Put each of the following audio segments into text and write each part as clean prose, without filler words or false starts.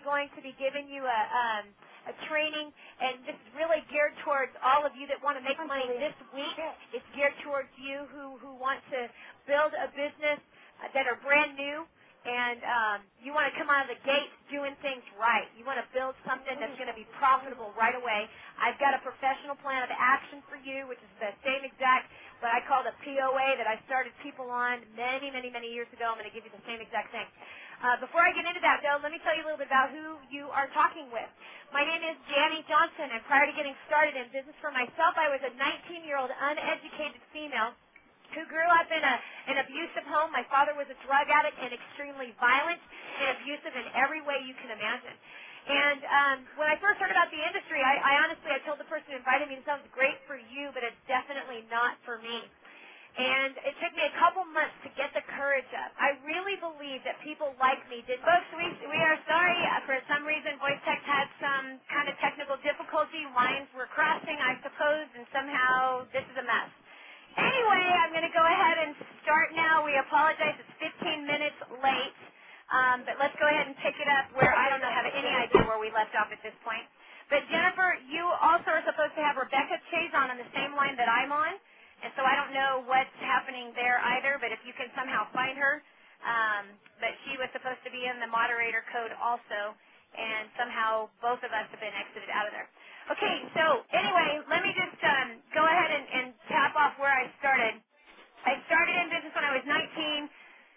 going to be giving you a training, and this is really geared towards all of you that want to make money this week. It's geared towards you who want to build a business that are brand new, and you want to come out of the gate doing things right. You want to build something that's going to be profitable right away. I've got a professional plan of action for you, which is the same exact what I call the POA that I started people on many, many, many years ago. I'm going to give you the same exact thing. Before I get into that, though, let me tell you a little bit about who you are talking with. My name is Janny Johnson, and prior to getting started in business for myself, I was a 19-year-old uneducated female who grew up in an abusive home. My father was a drug addict and extremely violent and abusive in every way you can imagine. And when I first heard about the industry, I honestly told the person who invited me, it sounds great for you, but it's definitely not for me. And it took me a couple months to get the courage up. I really believe that people like me did. Folks, we are sorry. For some reason, Voice Tech had some kind of technical difficulty. Lines were crossing, I suppose, and somehow this is a mess. Anyway, I'm going to go ahead and start now. We apologize. It's 15 minutes late. But let's go ahead and pick it up where I don't have any idea where we left off at this point. But Jennifer, you also are supposed to have Rebecca Chase on the same line that I'm on. And so I don't know what's happening there either, but if you can somehow find her. But she was supposed to be in the moderator code also, and somehow both of us have been exited out of there. Okay, so anyway, let me just go ahead and tap off where I started. I started in business when I was 19,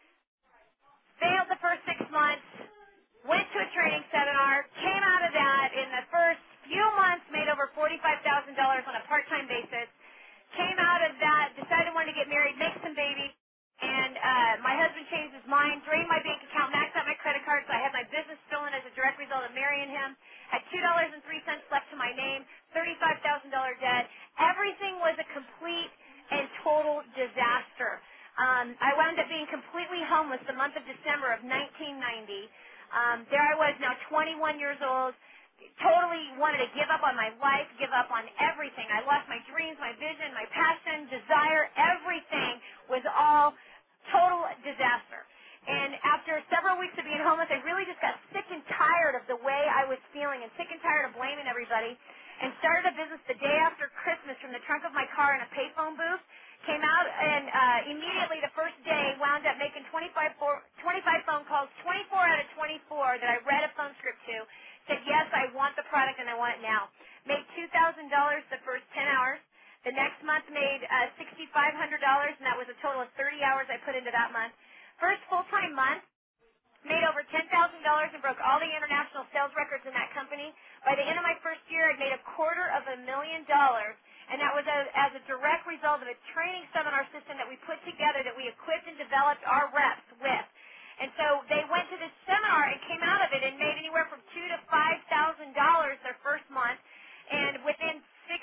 failed the first 6 months, went to a training seminar, came out of that in the first few months, made over $45,000 on a part-time basis. Came out of that, decided I wanted to get married, make some babies, and my husband changed his mind, drained my bank account, maxed out my credit card, so I had my business stolen as a direct result of marrying him. Had $2.03 left to my name, $35,000 debt. Everything was a complete and total disaster. I wound up being completely homeless the month of December of 1990. There I was now 21 years old. Totally wanted to give up on my life, give up on everything. I lost my dreams, my vision, my passion, desire, everything was all total disaster. And after several weeks of being homeless, I really just got sick and tired of the way I was feeling and sick and tired of blaming everybody, and started a business the day after Christmas from the trunk of my car in a payphone booth. Came out and immediately the first day wound up making 25 phone calls, 24 out of 24 that I read a phone script to. Said, yes, I want the product and I want it now. Made $2,000 the first 10 hours. The next month made $6,500, and that was a total of 30 hours I put into that month. First full-time month, made over $10,000 and broke all the international sales records in that company. By the end of my first year, I'd made $250,000, and that was as a direct result of a training seminar system that we put together that we equipped and developed our reps with. And so they went to this seminar and came out of it and made anywhere from $2,000 to $5,000 their first month. And within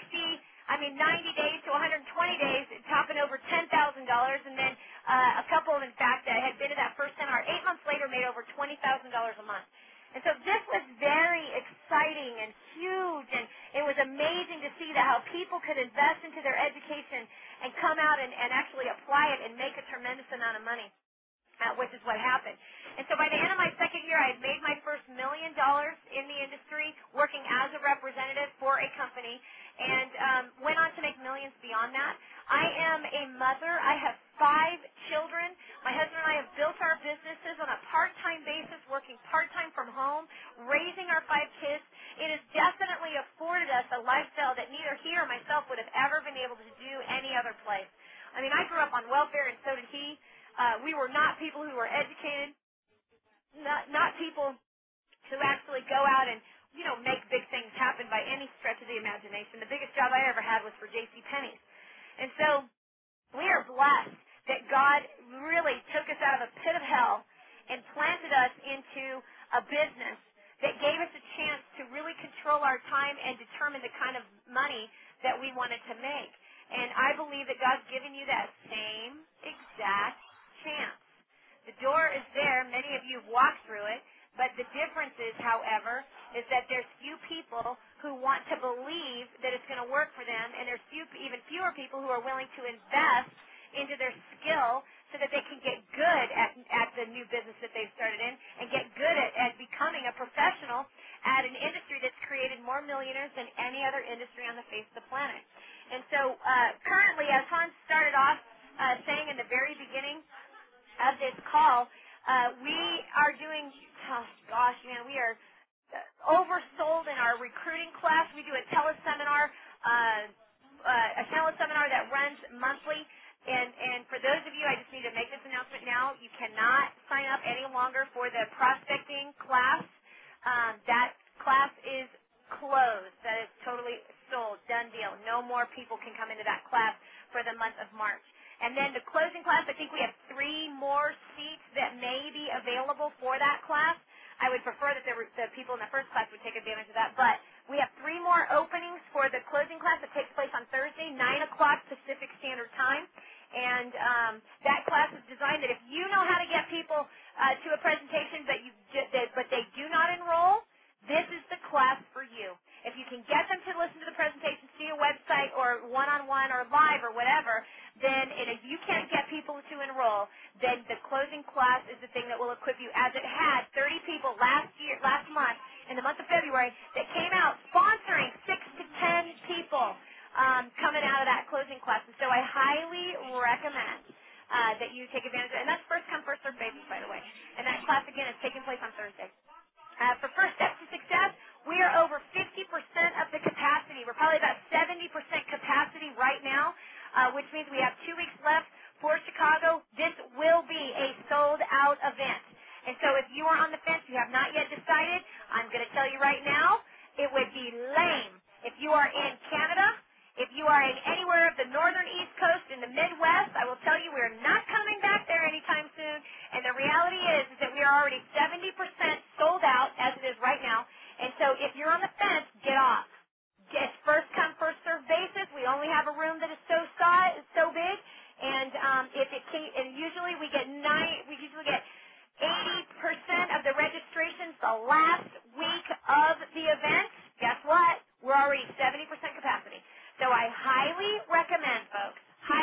90 days to 120 days, topping over $10,000. And then a couple, in fact, that had been to that first seminar 8 months later made over $20,000 a month. And so this was very exciting and huge, and it was amazing to see that how people could invest into their education and come out and actually apply it and make a tremendous amount of money. Which is what happened. And so by the end of my second year, I had made my first $1 million in the industry, working as a representative for a company, and went on to make millions beyond that. I am a mother. I have 5 children. My husband and I have built our businesses on a part-time basis, working part-time from home, raising our 5 kids. It has definitely afforded us a lifestyle that neither he or myself would have ever been able to do any other place. I mean, I grew up on welfare, and so did he. We were not people who were educated, not people who actually go out and, make big things happen by any stretch of the imagination. The biggest job I ever had was for J.C. Penney's. And so we are blessed that God really took us out of a pit of hell and planted us into a business that gave us a chance to really control our time and determine the kind of money that we wanted to make. And I believe that God's given you that same exact chance. The door is there. Many of you have walked through it. But the difference is, however, is that there's few people who want to believe that it's going to work for them, and there's even fewer people who are willing to invest into their skill so that they can get good at the new business that they've started in and get good at becoming a professional professional at an industry that's created more millionaires than any other industry on the face of the planet. And so currently, as Hans started off saying in the very beginning of this call, we are doing, we are oversold in our recruiting class. We do a teleseminar, that runs monthly. And for those of you, I just need to make this announcement now. You cannot sign up any longer for the prospecting class. That class is closed. That is totally sold. Done deal. No more people can come into that class for the month of March. And then the closing class, I think we have 3 more seats that may be available for that class. I would prefer that the people in the first class would take advantage of that. But we have 3 more openings for the closing class that takes place on Thursday, 9 o'clock Pacific Standard Time. And that class is designed that if you know how to get people to a presentation but they do not enroll, this is the class for you. If you can get them to listen to the presentation, see a website or one-on-one or live or whatever, then and if you can't get people to enroll, then the closing class is the thing that will equip you, as it had 30 people last month, in the month of February, that came out sponsoring 6 to 10 people coming out of that closing class. And so I highly recommend that you take advantage of it. And that's first come, first served basis, by the way. And that class, again, is taking place on Thursday. For First Steps to Success, we are over 50% of the capacity. We're probably about 70% capacity right now, which means we have 2 weeks left for Chicago. This will be a sold-out event. And so if you are on the fence, you have not yet decided, I'm going to tell you right now, it would be lame if you are in Canada. If you are in anywhere of the northern East Coast in the Midwest, I will tell you we're not coming back there anytime soon. And the reality is that we are already 70% sold out, as it is right now. And so if you're on the fence, get off. It's first come, first served basis. We only have a room that is so big. And usually we get 80% of the registrations the last week of the event. Guess what? We're already 70% capacity. So I highly recommend, folks,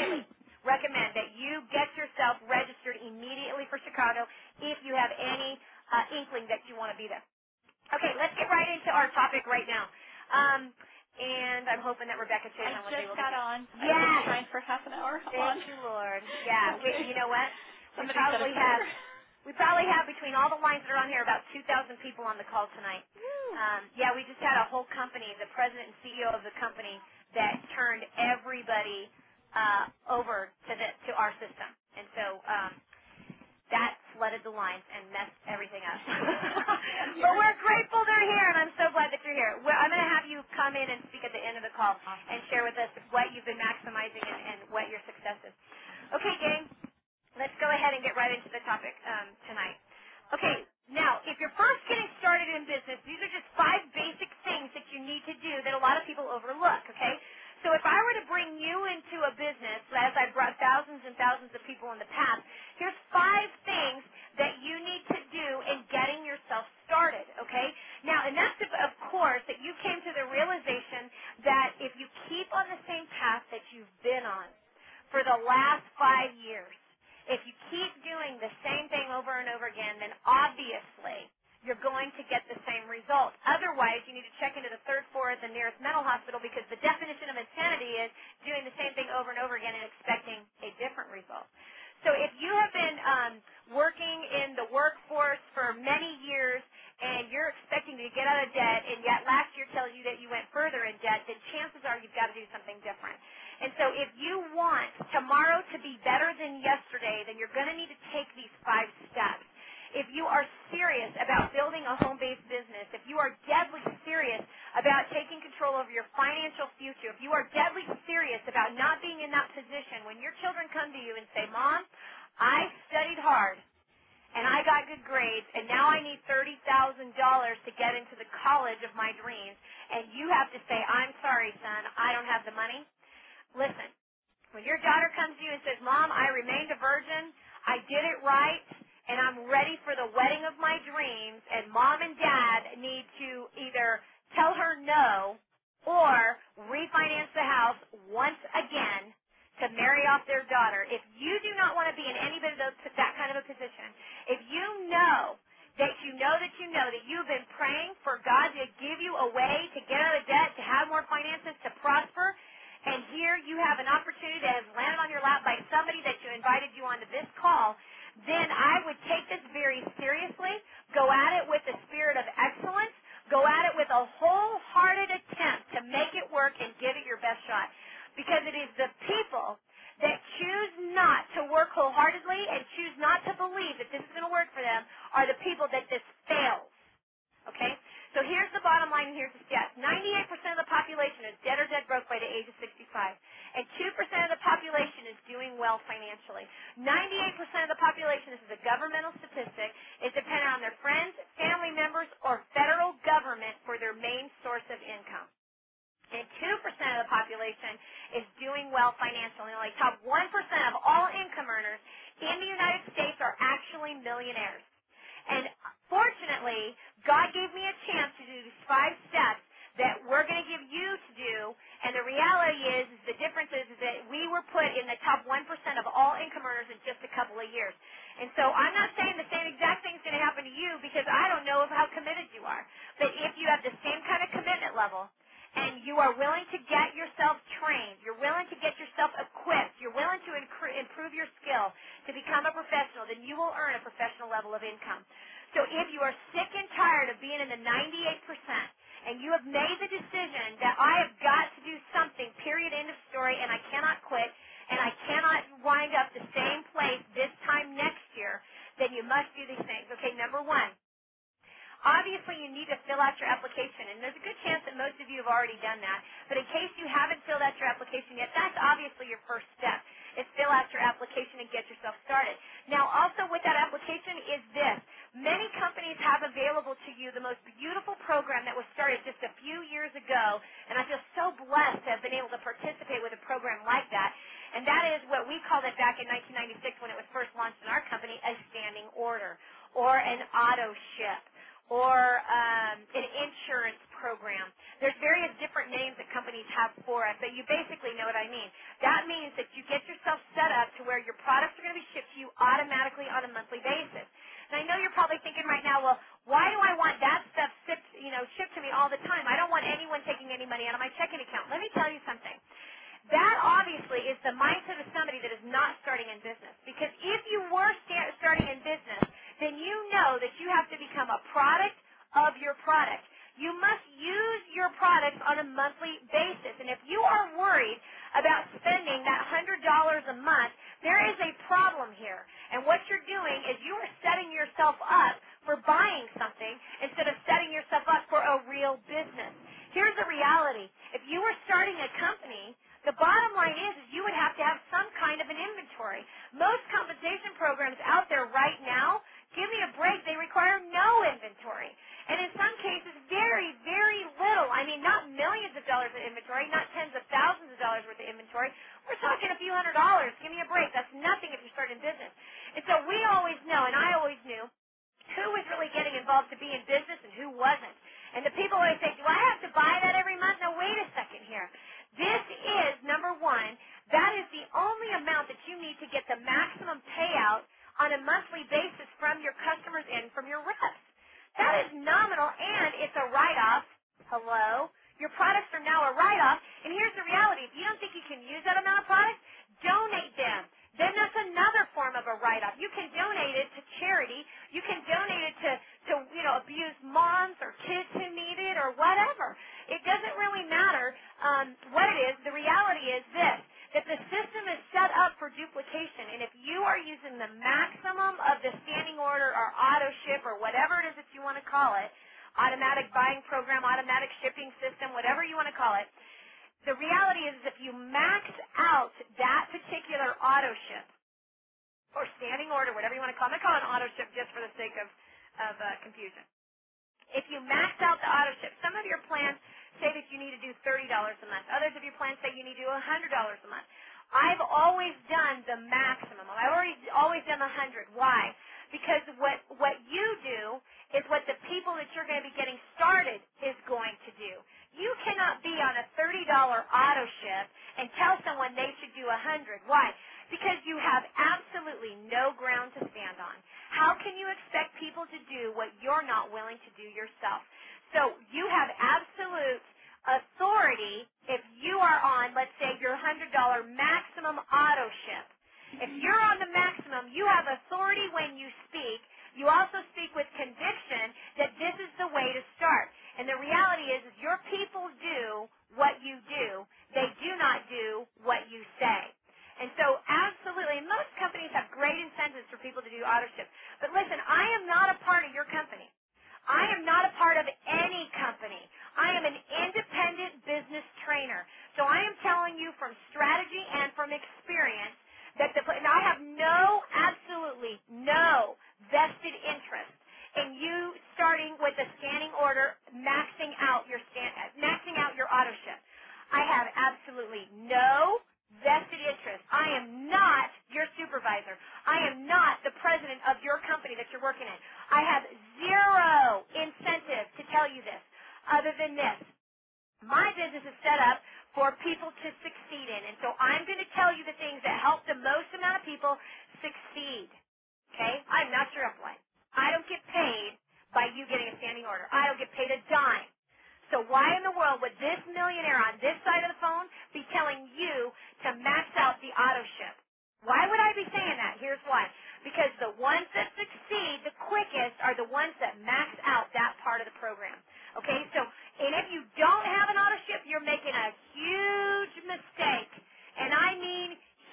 that you get yourself registered immediately for Chicago if you have any inkling that you want to be there. Okay, let's get right into our topic right now. And I'm hoping that Rebecca Chan was able to. I just got on. Yes. I've been trying for half an hour. Thank you, Lord. Yeah, you know what? We probably have between all the lines that are on here about 2,000 people on the call tonight. We just had a whole company, the president and CEO of the company, that turned everybody over to our system. And so that flooded the lines and messed everything up. But we're grateful they're here, and I'm so glad that you're here. I'm going to have you come in and speak at the end of the call and share with us what you've been maximizing and what your success is. Okay, gang, let's go ahead and get right into the topic tonight. Okay, now, if you're first getting started in business, these are just 5 basic things that you need to do that a lot of people overlook, okay? So if I were to bring you into a business, as I've brought thousands and thousands of people in the past, here's 5 things that you need to do in getting yourself started, okay? Now, and that's, of course, that you came to the realization that if you keep on the same path that you've been on for the last 5 years, if you keep doing the same thing over and over again, then obviously you're going to get the same result. Otherwise, you need to check into the 3rd floor at the nearest mental hospital, because the definition of insanity is doing the same thing over and over again and expecting a different result. So if you have been working in the workforce for many years and you're expecting to get out of debt, and yet last year tells you that you went further in debt, then chances are you've got to do something different. And so if you want tomorrow to be better than yesterday, then you're going to need to take these 5 steps. If you are serious about building a home-based business, if you are deadly serious about taking control over your financial future, if you are deadly serious about not being in that position when your children come to you and say, Mom, I studied hard and I got good grades, and now I need $30,000 to get into the college of my dreams, and you have to say, I'm sorry, son, I don't have the money. Listen, when your daughter comes to you and says, Mom, I remained a virgin, I did it right, and I'm ready for the wedding of my dreams, and Mom and Dad need to either tell her no or refinance the house once again to marry off their daughter. If you do not want to be in any bit of that kind of a position, if you know that you've been praying for to give you a way to get out of debt, to have more finances, to prosper. And here you have an opportunity that has landed on your lap by somebody that you invited you onto this call. Then I would take this very seriously, go at it with the spirit of excellence, go at it with a wholehearted attempt to make it work and give it your best shot. Because it is the people that choose not to work wholeheartedly and choose not to believe that this is going to work for them are the people that this fails. Okay? So here's the bottom line and here's the stats. 98% of the population is dead or dead broke by the age of 65. And 2% of the population is doing well financially. 98% of the population, this is a governmental statistic, is dependent on their friends, family members, or federal government for their main source of income. And 2% of the population is doing well financially. Only top 1% of all income earners in the United States are actually millionaires. And fortunately, God gave me a chance to do these 5 steps that we're going to give you to do. And the reality is the difference is that we were put in the top 1% of all income earners in just a couple of years. And so I'm not saying the same exact thing is going to happen to you because I don't know how committed you are. But if you have the same kind of commitment level, and you are willing to get yourself trained, you're willing to get yourself equipped, you're willing to improve your skill to become a professional, then you will earn a professional level of income. So if you are sick and tired of being in the 98% and you have made the decision that I have got to do something, period, end of story, and I cannot quit, and I cannot wind up the same place this time next year, then you must do these things. Okay, number 1. Obviously, you need to fill out your application, and there's a good chance that most of you have already done that. But in case you haven't filled out your application yet, that's obviously your first step, is fill out your application and get yourself started. Now, also with that application is this. Many companies have available to you the most beautiful program that was started just a few years ago, and I feel so blessed to have been able to participate with a program like that. And that is what we called it back in 1996 when it was first launched in our company, a standing order or an auto ship, or an insurance program. There's various different names that companies have for it, but you basically know what I mean. That means that you get yourself set up to where your products are going to be shipped to you automatically on a monthly basis. And I know you're probably thinking right now, well, why do I want that stuff shipped to me all the time? I don't want anyone taking any money out of my checking account. Let me tell you something. That obviously is the mindset of somebody that is not starting in business. Because if you were starting in business, then you know that you have to become a product of your product. You must use your products on a monthly basis. And if you are worried about spending that $100 a month, there is a problem here. And what you're doing is you are setting yourself up for buying something instead of setting yourself up for a real business. Here's the reality. If you were starting a company, the bottom line is you would have to have some kind of an inventory. Most compensation programs out there right now, give me a break, they require no inventory. And in some cases, very, very little. I mean, not millions of dollars of inventory, not tens of thousands of dollars worth of inventory. We're talking a few $100. Give me a break. That's nothing if you're starting business. And so we always know, and I always knew, who was really getting involved to be in business and who wasn't. And the people always say, do I have to buy that every month? No, wait a second here. This is, number 1, that is the only amount that you need to get the maximum payout on a monthly basis from your customers and from your reps. That is nominal, and it's a write-off. Hello? Your products are now a write-off, and here's the reality. If you don't think you can use that amount of products, donate them. Then that's another form of a write-off. You can donate it to charity. You can donate it to abused moms or kids who need it or whatever. It doesn't really matter what it is. The reality is this, that the system is set up for duplication, and if you are using the maximum of the standing order or auto ship or whatever it is that you want to call it, automatic buying program, automatic shipping system, whatever you want to call it, the reality is if you max out that particular auto ship or standing order, whatever you want to call it, I'm going to call it an auto ship just for the sake of confusion. If you max out the auto ship, some of your plans say that you need to do $30 a month. Others of your plans say you need to do $100 a month. I've always done the maximum. I've always done the 100. Why? Because what you do is what the people that you're going to be getting started is going to do. You cannot be on a $30 auto ship and tell someone they should do 100. Why? Because you have absolutely no ground to stand on. How can you expect people to do what you're not willing to do yourself? So you have absolute authority if you are on, let's say, your $100 maximum auto ship. If you're on the maximum, you have authority when you speak. You also speak with conviction that this is the way to start. And the reality is your people do what you do. They do not do what you say. And so absolutely, and most companies have great incentives for people to do auto ship. But listen, I am not a part of your company. I am not a part of any company. I am an independent business trainer. So I am telling you from strategy and from experience that and I have absolutely no vested interest in you starting with a scanning order, maxing out your auto ship. I have absolutely no vested interest. I am not your supervisor. I am not the president of your company that you're working in. I have zero incentive to tell you this other than this. My business is set up for people to succeed in. And so I'm going to tell you the things that help the most amount of people succeed. Okay? I'm not your upline. I don't get paid by you getting a standing order. I don't get paid a dime. So why in the world would this millionaire on this side of the phone be telling you to max out the auto ship? Why would I be saying that? Here's why. Because the ones that succeed the quickest are the ones that max out that part of the program. Okay? So, and if you don't have an auto ship, you're making a huge mistake. And I mean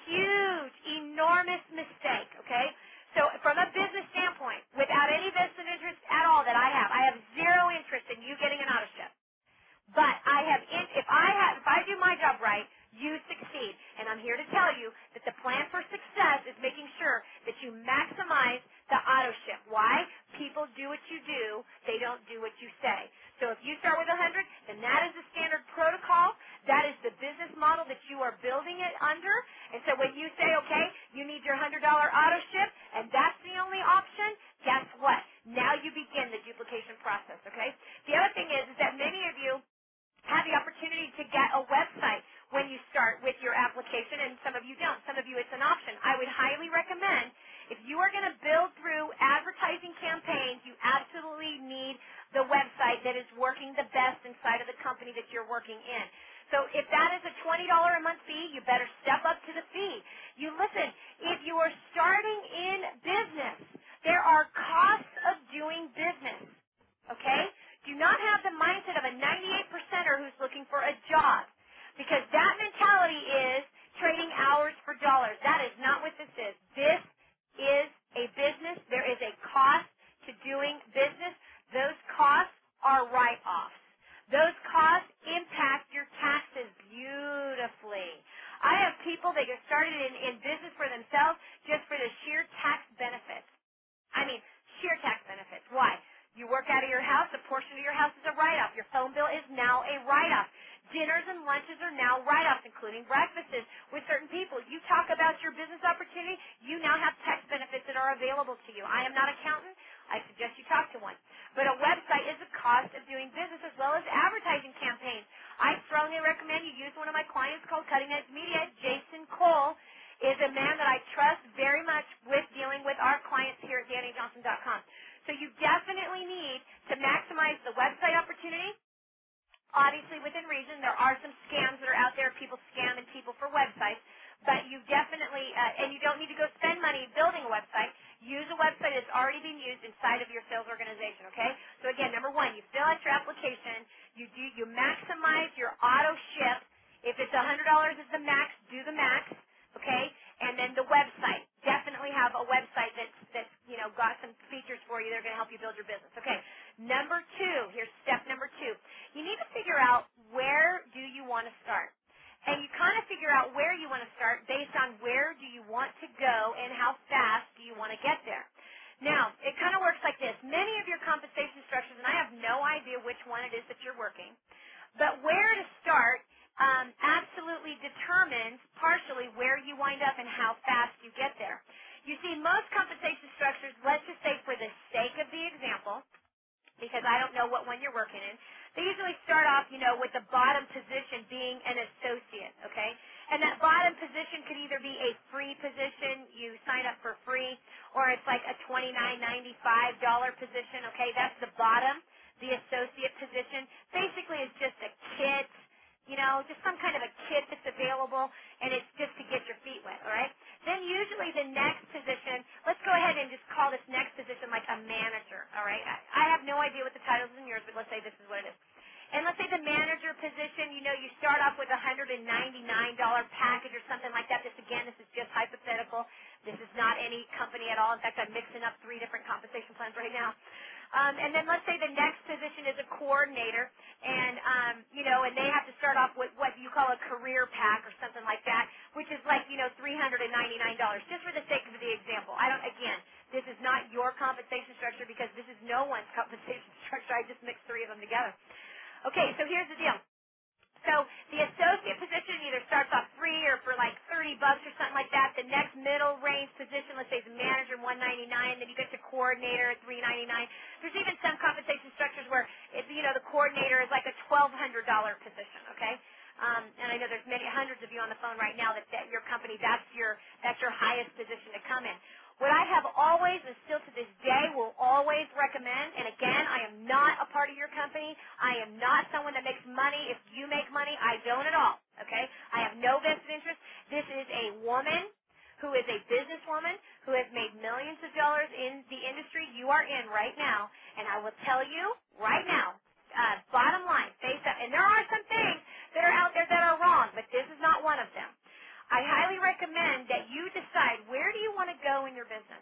huge, enormous mistake. Okay? So from a business standpoint, without any vested interest at all that I have zero interest in you getting an auto ship. But if I do my job right, you succeed. And I'm here to tell you that the plan for success is making sure that you maximize the auto ship. Why? People do what you do. They don't do what you say. So if you start with 100, then that is the standard protocol. That is the business model that you are building it under. And so when you say, okay, you need your $100 auto ship, and that's the only option, guess what? Now you begin the duplication process, okay? The other thing is that many of you have the opportunity to get a website when you start with your application, and some of you don't. Some of you, it's an option. I would highly recommend, if you are going to build through advertising campaigns, you absolutely need the website that is working the best inside of the company that you're working in. So if that is a $20 a month fee, you better step up to the fee. You listen, if you are starting in business, there are costs of doing business, okay? Do not have the mindset of a 98%er who's looking for a job, because that mentality is trading hours for dollars. That is not what this is. This is a business. There is a cost to doing business. Those costs are write-offs. Those costs impact your taxes beautifully. I have people that get started in business for themselves just for the sheer tax benefits. I mean, sheer tax benefits. Why? You work out of your house, a portion of your house is a write-off. Your phone bill is now a write-off. Dinners and lunches are now write-offs, including breakfasts with certain people. You talk about your business opportunity, you now have tax benefits that are available to you. I am not an accountant. I suggest you talk to one. But a website is a cost of doing business as well as advertising campaigns. I strongly recommend you use one of my clients called Cutting Edge Media. Jason Cole is a man that I trust very much with dealing with our clients here at DannyJohnson.com. So you definitely need to maximize the website opportunity. Obviously, within reason, there are some scams that are out there. People scamming people for websites. But you definitely, and you don't need to go spend money building a website. Use a website that's already been used inside of your sales organization, okay? So again, number one, you fill out your application. You maximize your auto ship. If it's $100 is the max, do the max, okay? And then the website. Definitely have a website that's got some features for you that are going to help you build your business. Okay. Number two, here's step number two. You need to figure out where do you want to start. And you kind of figure out where you want to start based on where do you want to go and how fast do you want to get there. Now, it kind of works like this. Many of your compensation structures, and I have no idea which one it is that you're working, but where to start absolutely determines partially where you wind up and how fast you get there. You see, most compensation structures, let's just say for the sake of the example, because I don't know what one you're working in, they usually start off, with the bottom position being an associate, okay? And that bottom position could either be a free position, you sign up for free, or it's like a $29.95 position, okay? That's the bottom, the associate position. the next position, let's go ahead and just call this next position like a manager, all right? I have no idea what the title is in yours, but let's say this is what it is. And let's say the manager position, you start off with a $199 package or something like that. This is just hypothetical. This is not any company at all. In fact, I'm mixing up 3 different compensation plans right now. And then let's say the next position is a coordinator, and and they have to start off with what you call a career pack or something like that, which is like $399. Just for the sake of the example, this is not your compensation structure because this is no one's compensation structure. I just mixed 3 of them together. Okay, so here's the deal. So the associate position either starts off free or for like $30 or something like that. The next middle range position, let's say, is manager, $199. Then you get to coordinator at $399. There's even some compensation structures where the coordinator is like a $1,200 position. Okay, and I know there's hundreds of you on the phone right now that your company that's your highest position to come in. What I have always and still to this day will always recommend, and again, I am not a part of your company. I am not someone that makes money. If you make money, I don't at all, okay? I have no vested interest. This is a woman who is a businesswoman who has made millions of dollars in the industry you are in right now, and I will tell you right now, bottom line, face up, and there are some things that are out there that are wrong, but this is not one of them. I highly recommend that you decide where do you want to go in your business.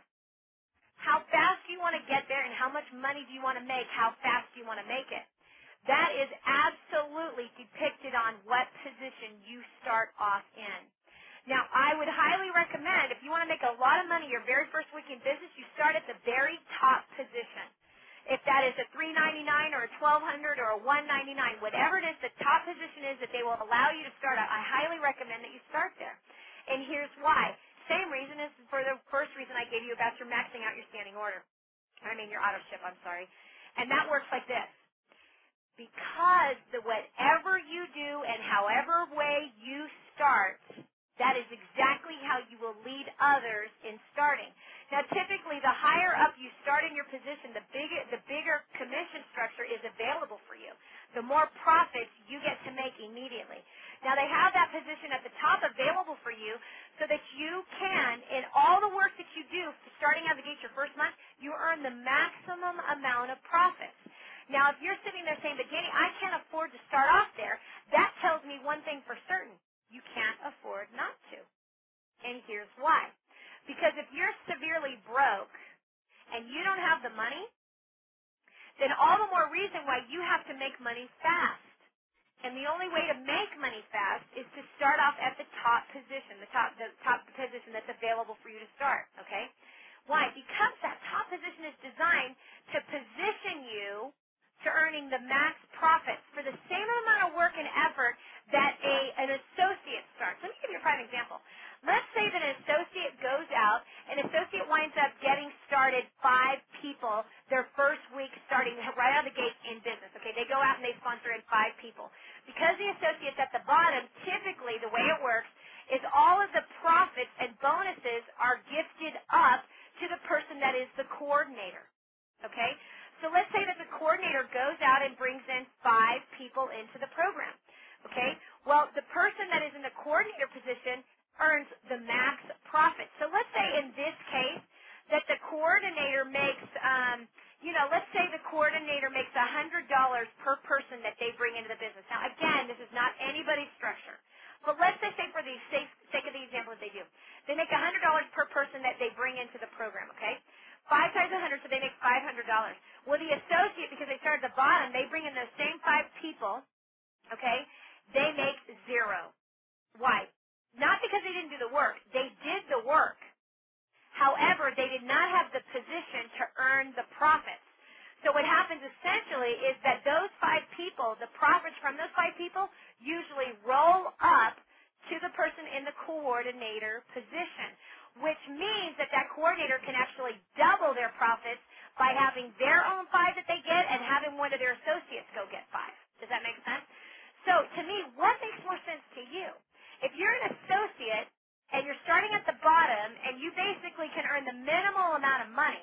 How fast do you want to get there and how much money do you want to make? How fast do you want to make it? That is absolutely depicted on what position you start off in. Now, I would highly recommend if you want to make a lot of money your very first week in business, you start at the very top position. If that is a $399 or a $1,200 or a $199, whatever it is, the top position is that they will allow you to start out. I highly recommend that you start there. And here's why. Same reason as for the first reason I gave you about your maxing out your standing order. Your auto ship, I'm sorry. And that works like this. Because whatever you do and however way you start, that is exactly how you will lead others in starting. Now, typically, the higher up you start in your position, the bigger commission structure is available for you. The more profits you get to make immediately. Now, they have that position at the top available for you so that you can, in all the work that you do, starting out of the gate your first month, you earn the maximum amount of profits. Now, if you're sitting there saying, but Danny, I can't afford to start off there, that tells me one thing for certain. You can't afford not to. And here's why. Because if you're severely broke and you don't have the money, then all the more reason why you have to make money fast. And the only way to make money fast is to start off at the top position, the top position that's available for you to start, okay? Why? Because that top position is designed to position you to earning the max profits for the same amount of work and effort that an associate starts. Let me give you a prime example. Let's say that an associate goes out, an associate winds up getting started 5 people their first week starting right out of the gate in business. Okay, they go out and they sponsor in 5 people. Because the associate's at the bottom, typically the way it works is all of the profits and bonuses are gifted up to the person that is the coordinator. Okay? So let's say that the coordinator goes out and brings in 5 people into the program. Okay? Well, the person that is in the coordinator position earns the max profit. So let's say in this case that the coordinator makes, let's say the coordinator makes $100 per person that they bring into the business. Now, again, this is not anybody's structure. But let's just say for the sake of the example that they do. They make $100 per person that they bring into the program, okay? 5 times 100, so they make $500. Well, the associate, because they start at the bottom, they bring in those same 5 people, okay? They make 0. Why? Not because they didn't do the work. They did the work. However, they did not have the position to earn the profits. So what happens essentially is that those 5 people, the profits from those 5 people, usually roll up to the person in the coordinator position, which means that that coordinator can actually double their profits by having their own 5 that they get and having one of their associates go get 5. Does that make sense? So to me, what makes more sense to you? If you're an associate and you're starting at the bottom and you basically can earn the minimal amount of money,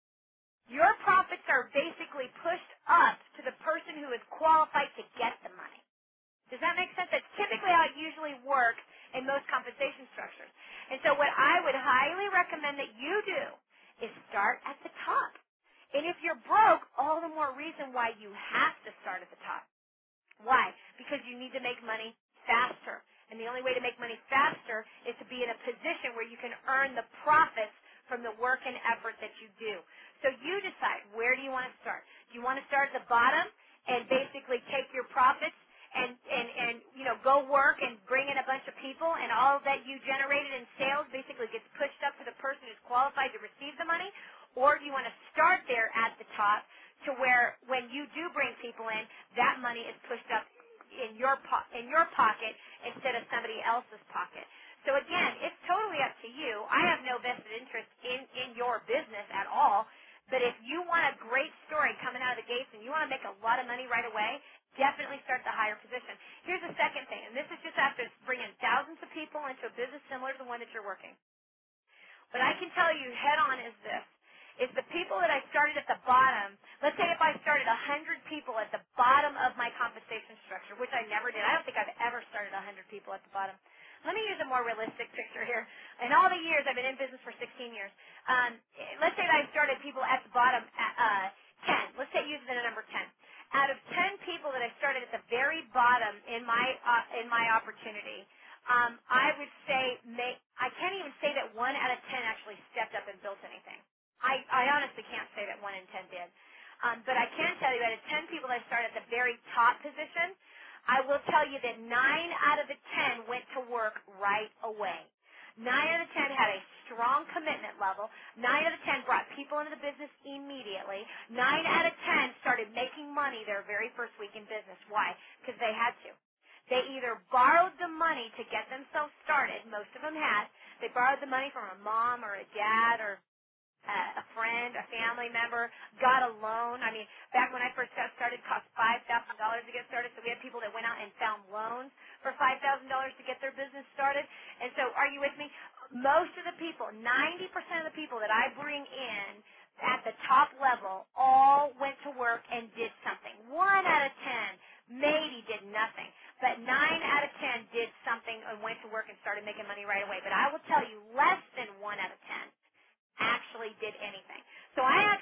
your profits are basically pushed up to the person who is qualified to get the money. Does that make sense? That's typically how it usually works in in most compensation structures. And so what I would highly recommend that you do is start at the top. And if you're broke, all the more reason why you have to start at the top. Why? Because you need to make money faster. And the only way to make money faster is to be in a position where you can earn the profits from the work and effort that you do. So you decide, where do you want to start? Do you want to start at the bottom and basically take your profits and go work and bring in a bunch of people, and all that you generated in sales basically gets pushed up to the person who's qualified to receive the money? Or do you want to start there at the top to where when you do bring people in, that money is pushed up in your pocket instead of somebody else's pocket? So again, it's totally up to you. I have no vested interest in your business at all. But if you want a great story coming out of the gates and you want to make a lot of money right away, definitely start the higher position. Here's the second thing, and this is just after bringing thousands of people into a business similar to the one that you're working. What I can tell you head on is this, is the people that I started at the bottom. Let's say if I started 100 people at the bottom of my compensation structure, which I never did. I don't think I've ever started 100 people at the bottom. Let me use a more realistic picture here. In all the years, I've been in business for 16 years. Let's say that I started people at the bottom at 10. Let's say use the number 10. Out of 10 people that I started at the very bottom in my opportunity, I would say I can't even say that 1 out of 10 actually stepped up and built anything. I honestly can't say that 1 in 10 did. But I can tell you that out of 10 people that I started at the very top position, I will tell you that 9 out of the 10 went to work right away. 9 out of 10 had a strong commitment level. 9 out of 10 brought people into the business immediately. 9 out of 10 started making money their very first week in business. Why? Because they had to. They either borrowed the money to get themselves started. Most of them had. They borrowed the money from a mom or a dad or a friend, a family member, got a loan. I mean, back when I first got started, it cost $5,000 to get started, so we had people that went out and found loans for $5,000 to get their business started. And so are you with me? Most of the people, 90% of the people that I bring in at the top level all went to work and did something. 1 out of 10 maybe did nothing, but 9 out of 10 did something and went to work and started making money right away. But I will tell you, less than 1 out of 10 actually did anything. So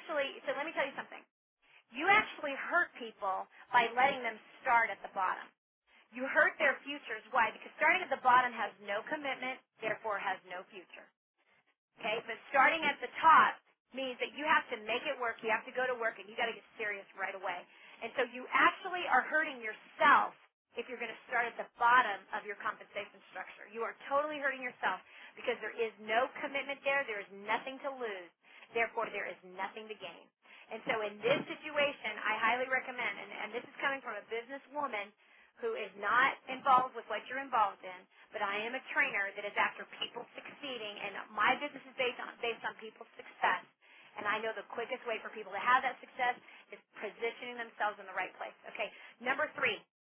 let me tell you something. You actually hurt people by letting them start at the bottom. You hurt their futures. Why? Because starting at the bottom has no commitment, therefore has no future. Okay? But starting at the top means that you have to make it work, you have to go to work, and you got to get serious right away. And so you actually are hurting yourself if you're going to start at the bottom of your compensation structure. You are totally hurting yourself because there is no commitment there. There is nothing to lose. Therefore, there is nothing to gain. And so in this situation, I highly recommend, and this is coming from a businesswoman who is not involved with what you're involved in, but I am a trainer that is after people succeeding, and my business is based on people's success. And I know the quickest way for people to have that success is positioning themselves in the right place. Okay, number 3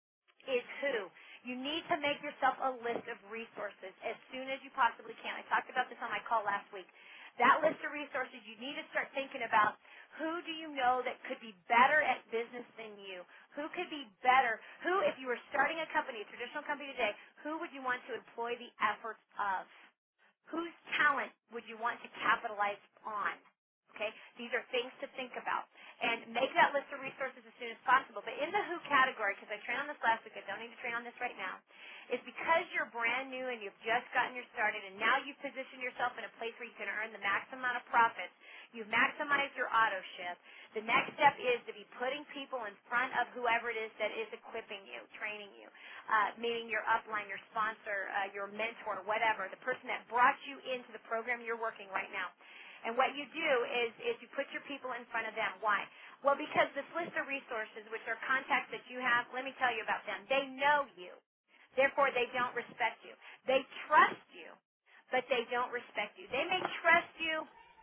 is who. You need to make yourself a list of resources as soon as you possibly can. I talked about this on my call last week. That list of resources, you need to start thinking about who do you know that could be better at business than you? Who could be better? Who, if you were starting a company, a traditional company today, who would you want to employ the efforts of? Whose talent would you want to capitalize on? Okay, these are things to think about. And make that list of resources as soon as possible. But in the who category, because I trained on this last week, I don't need to train on this right now, is because you're brand new and you've just gotten started and now you've positioned yourself in a place where you can earn the maximum amount of profits, you've maximized your auto ship. The next step is to be putting people in front of whoever it is that is equipping you, training you, meaning your upline, your sponsor, your mentor, whatever, the person that brought you into the program you're working right now. And what you do is you put your people in front of them. Why? Well, because this list of resources, which are contacts that you have, let me tell you about them. They know you. Therefore, they don't respect you. They trust you, but they don't respect you. They may trust you,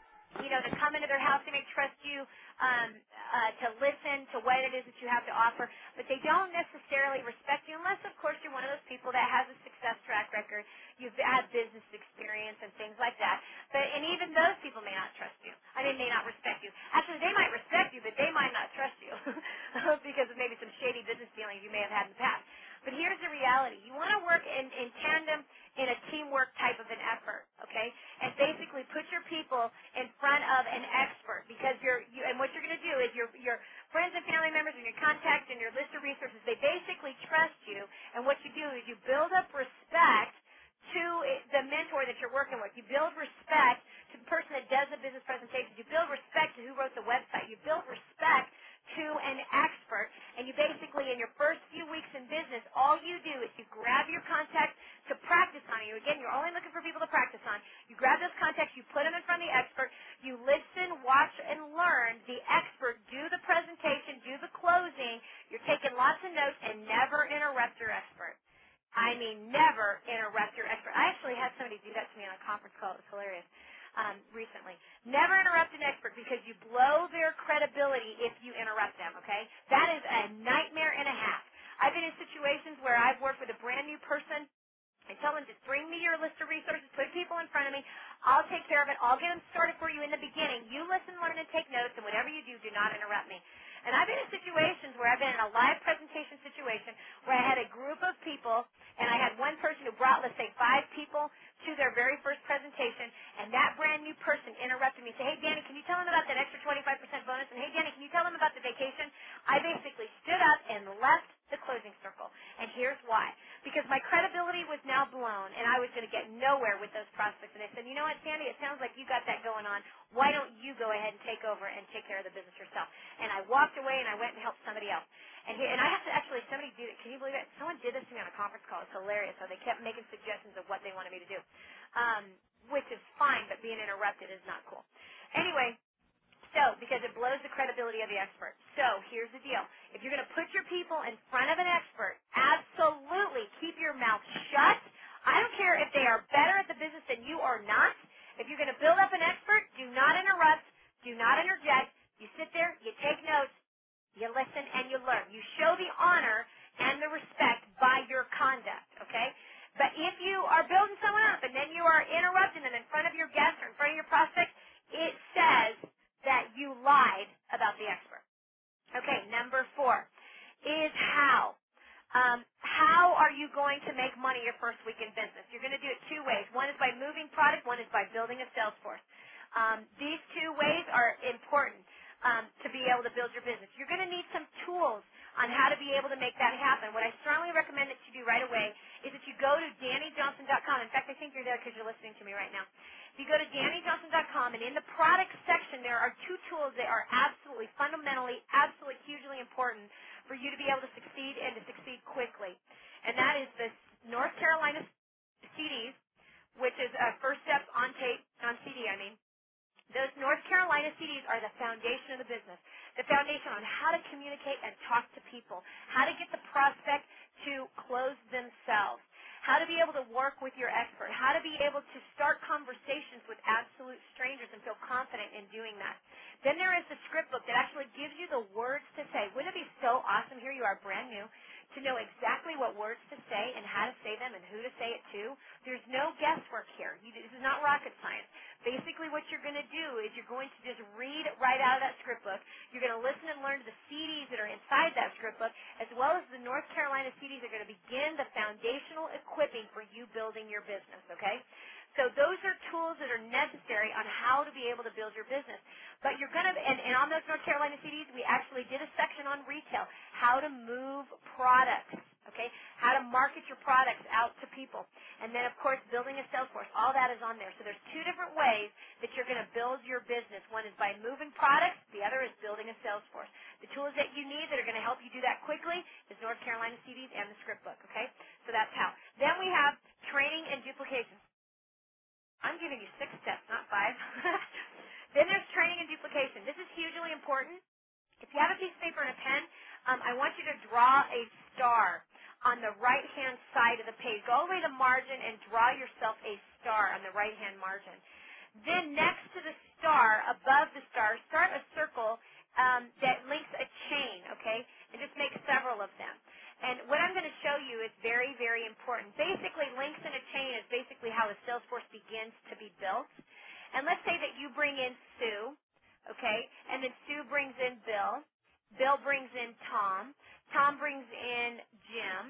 to come into their house. They may trust you to listen to what it is that you have to offer, but they don't necessarily respect you unless, of course, you're one of those people that has a success track record. You've had business experience and things like that. And even those people may not trust you. May not respect you. Actually, they might respect you, but they might not trust you because of maybe some shady business dealings you may have had in the past. But here's the reality. You want to work in tandem in a teamwork type of an effort, okay? And basically put your people in front of an expert because and what you're going to do is your friends and family members and your contacts and your list of resources, they basically trust you. And what you do is you build up respect to the mentor that you're working with. You build respect to the person that does the business presentations. You build respect to who wrote the website. You build respect to an expert. And you basically, in your first few weeks in business, all you do is you grab your contacts to practice on you. Again, you're only looking for people to practice on. You grab those contacts, you put them in front of the expert, you listen, watch, and learn the expert do the presentation, do the closing. You're taking lots of notes and never interrupt your expert. I mean, never interrupt your expert. I actually had somebody do that to me on a conference call. It was hilarious recently. Never interrupt an expert because you blow their credibility if you interrupt them, okay? That is a nightmare and a half. I've been in situations where I've worked with a brand new person. I tell them, just bring me your list of resources, put people in front of me. I'll take care of it. I'll get them started for you in the beginning. You listen, learn, and take notes, and whatever you do not interrupt me. And I've been in situations where I've been in a live presentation situation where I had a group of people, and I had one person who brought, let's say, 5 people to their very first presentation, and that brand new person interrupted me and said, hey, Danny, can you tell them about that extra 25% bonus? And, hey, Danny, can you tell them about the vacation? I basically stood up and left the closing circle. And here's why. Because my credibility was now blown, and I was going to get nowhere with those prospects. And they said, you know what, Sandy, it sounds like you got that going on. Why don't you go ahead and take over and take care of the business yourself? And I walked away, and I went and helped somebody else. And I have to actually, somebody did it. Can you believe it? Someone did this to me on a conference call. It's hilarious. So they kept making suggestions of what they wanted me to do, which is fine, but being interrupted is not cool. Anyway, so, because it blows the credibility of the expert. So, here's the deal. If you're going to put your people in front of an expert, absolutely keep your mouth shut. I don't care if they are better at the business than you or not. If you're going to build up an expert, do not interrupt, do not interject. You sit there, you take notes, you listen, and you learn. You show the honor and the respect by your conduct, okay? But if you are building someone up and then you are interrupting them in front of your guests or in front of your prospects, it says that you lied about the expert. Okay, number 4 is how. How are you going to make money your first week in business? You're going to do it 2 ways. One is by moving product. One is by building a sales force. These 2 ways are important to be able to build your business. You're going to need some tools on how to be able to make that happen. What I strongly recommend that you do right away is that you go to DannyJohnson.com. In fact, I think you're there because you're listening to me right now. If you go to DannyJohnson.com, and in the product section, there are 2 tools that are absolutely, fundamentally, absolutely hugely important for you to be able to succeed and to succeed quickly. And that is the North Carolina CDs, which is First Steps on tape, on CD, I mean. Those North Carolina CDs are the foundation of the business, the foundation on how to communicate and talk to people, how to get the prospect to close themselves, how to be able to work with your expert, how to be able to start conversations with absolute strangers and feel confident in doing that. Then there is the script book that actually gives you the words to say. Wouldn't it be so awesome, here you are brand new, to know exactly what words to say and how to say them and who to say it to? There's no guesswork here. This is not rocket science. Basically what you're going to do is you're going to just read right out of that script book. You're going to listen and learn to the CDs that are inside that script book, as well as the North Carolina CDs that are going to begin the foundational equipping for you building your business, okay? So those are tools that are necessary on how to be able to build your business. But you're going to, and on those North Carolina CDs, we actually did a section on retail, how to move products, okay, how to market your products out to people. And then, of course, building a sales force. All that is on there. So there's 2 different ways that you're going to build your business. One is by moving products. The other is building a sales force. The tools that you need that are going to help you do that quickly is North Carolina CDs and the script book, okay? So that's how. Then we have training and duplication. I'm giving you 6 steps, not 5. Then there's training and duplication. This is hugely important. If you have a piece of paper and a pen, I want you to draw a star on the right-hand side of the page. Go all the way to the margin and draw yourself a star on the right-hand margin. Then next to the star, above the star, start a circle that links a chain, okay? And just make several of them. And what I'm going to show you is very, very important. Basically, links in a chain is basically how a sales force begins to be built. And let's say that you bring in Sue, okay, and then Sue brings in Bill. Bill brings in Tom. Tom brings in Jim.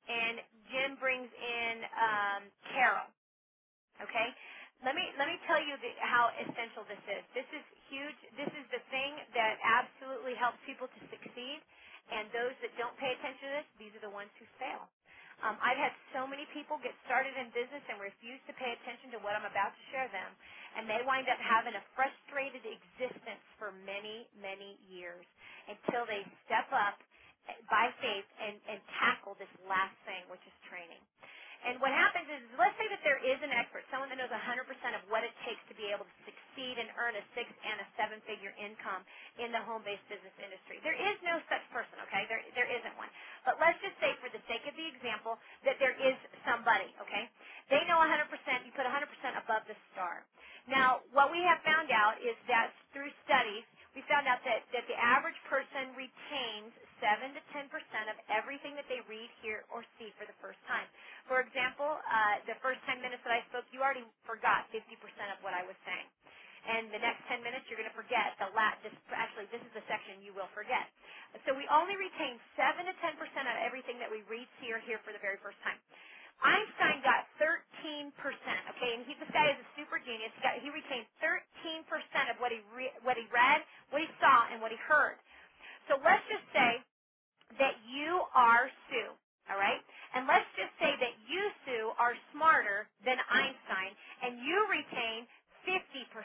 and Jim brings in Carol. Okay? Let me tell you how essential this is. This is huge. This is the thing that absolutely helps people to succeed. And those that don't pay attention to this, these are the ones who fail. I've had so many people get started in business and refuse to pay attention to what I'm about to share them, and they wind up having a frustrated existence for many, many years until they step up by faith and tackle this last thing, which is training. And what happens is, let's say that there is an expert, someone that knows 100% of what it takes to be able to succeed and earn a 6- and a 7-figure income in the home-based business industry. There is no such person, okay? There isn't one. But let's just say, for the sake of the example, that there is somebody, okay? They know 100%, you put 100% above the star. Now, what we have found out is that through studies, we found out that the average person retains 7 to 10% of everything that they read, hear, or see for the first time. For example, the first 10 minutes that I spoke, you already forgot 50% of what I was saying. And the next 10 minutes, you're going to forget this is the section you will forget. So we only retain 7 to 10% of everything that we read, see, or hear for the very first time. Einstein got 13%, okay, and this guy is a super genius. He retained 13% of what he read, what he saw, and what he heard. So let's just say that you are Sue, all right? And let's just say that you, Sue, are smarter than Einstein, and you retain 50%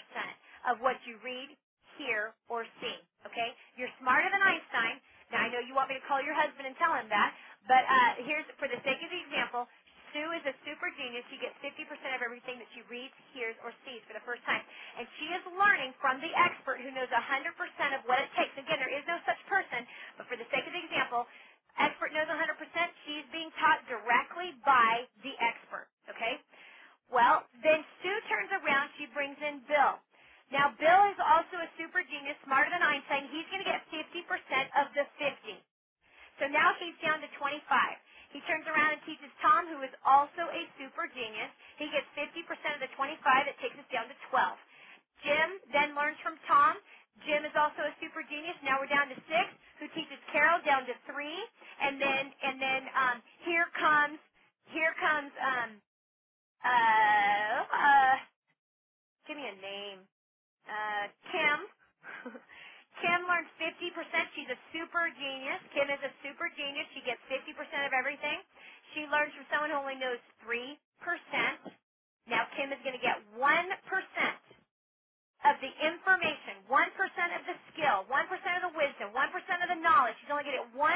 of what you read, hear, or see, okay? You're smarter than Einstein. Now, I know you want me to call your husband and tell him that, but here's, for the sake of the example, Sue is a super genius. She gets 50% of everything that she reads, hears, or sees for the first time. And she is learning from the expert who knows 100% of what it takes. Again, there is no such person, but for the sake of the example, expert knows 100%. She's being taught directly by the expert, okay? Well, then Sue turns around. She brings in Bill. Now, Bill is also a super genius, smarter than Einstein. He's going to get 50% of the 50. So now he's down to 25. He turns around and teaches Tom, who is also a super genius. He gets 50% of the 25. That takes us down to 12. Jim then learns from Tom. Jim is also a super genius. Now we're down to 6, who teaches Carol, down to 3. And then here comes give me a name. Kim. Kim learns 50%. She's a super genius. Kim is a super genius. She gets 50% of everything. She learns from someone who only knows 3%. Now Kim is going to get 1% of the information, 1% of the skill, 1% of the wisdom, 1% of the knowledge. She's only going to get 1%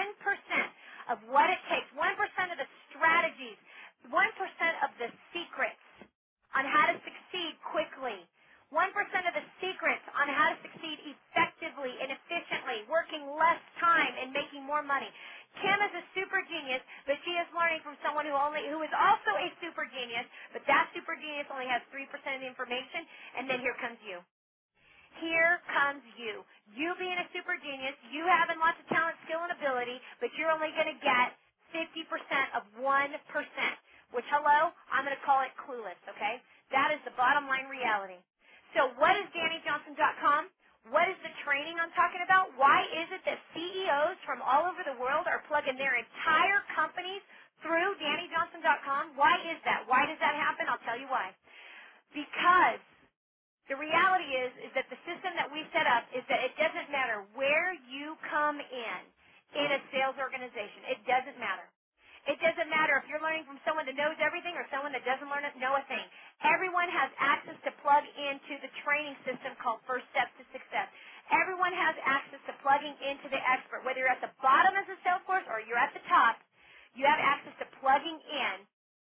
of what it takes, 1% of the strategies, 1% of the secrets on how to succeed quickly. 1% of the secrets on how to succeed effectively and efficiently, working less time and making more money. Kim is a super genius, but she is learning from someone who is also a super genius, but that super genius only has 3% of the information, and then here comes you. Here comes you. You being a super genius, you having lots of talent, skill, and ability, but you're only going to get 50% of 1%, which, hello, I'm going to call it clueless, okay? That is the bottom line reality. So what is DannyJohnson.com? What is the training I'm talking about? Why is it that CEOs from all over the world are plugging their entire companies through DannyJohnson.com? Why is that? Why does that happen? I'll tell you why. Because the reality is that the system that we set up is that it doesn't matter where you come in a sales organization. It doesn't matter. It doesn't matter if you're learning from someone that knows everything or someone that doesn't know a thing. Everyone has access to plug into the training system called First Steps to Success. Everyone has access to plugging into the expert. Whether you're at the bottom of the sales force or you're at the top, you have access to plugging in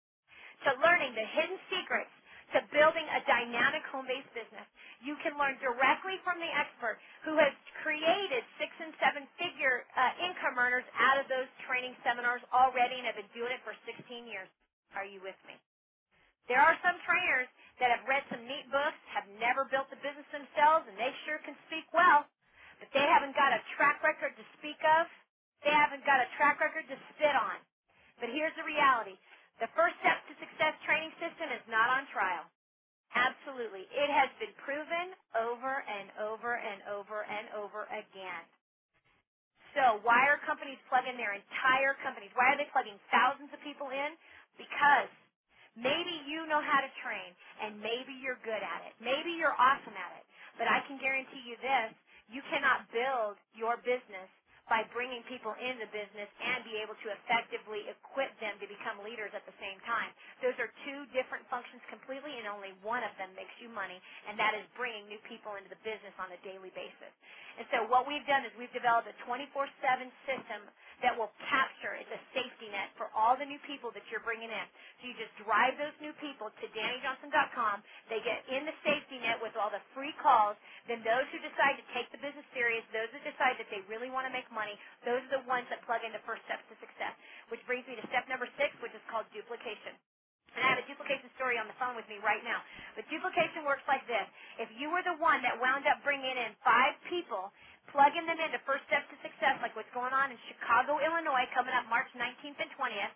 to learning the hidden secrets to building a dynamic home-based business. You can learn directly from the expert who has created 6- and 7-figure income earners out of those training seminars already and have been doing it for 16 years. Are you with me? There are some trainers that have read some neat books, have never built the business themselves, and they sure can speak well, but they haven't got a track record to speak of. They haven't got a track record to spit on. But here's the reality. The First Steps to Success training system is not on trial. Absolutely. It has been proven over and over and over and over again. So why are companies plugging their entire companies? Why are they plugging thousands of people in? Because maybe you know how to train, and maybe you're good at it. Maybe you're awesome at it. But I can guarantee you this, you cannot build your business by bringing people into the business and be able to effectively equip them to become leaders at the same time. Those are two different functions completely, and only one of them makes you money, and that is bringing new people into the business on a daily basis. And so what we've done is we've developed a 24/7 system that will capture, it's a safety net for all the new people that you're bringing in. So you just drive those new people to DannyJohnson.com. They get in the safety net with all the free calls. Then those who decide to take the business serious, those who decide that they really want to make money, those are the ones that plug into First Steps to Success, which brings me to step number 6, which is called duplication. And I have a duplication story on the phone with me right now. But duplication works like this. If you were the one that wound up bringing in 5 people, plugging them into First Steps to Success, like what's going on in Chicago, Illinois, coming up March 19th and 20th,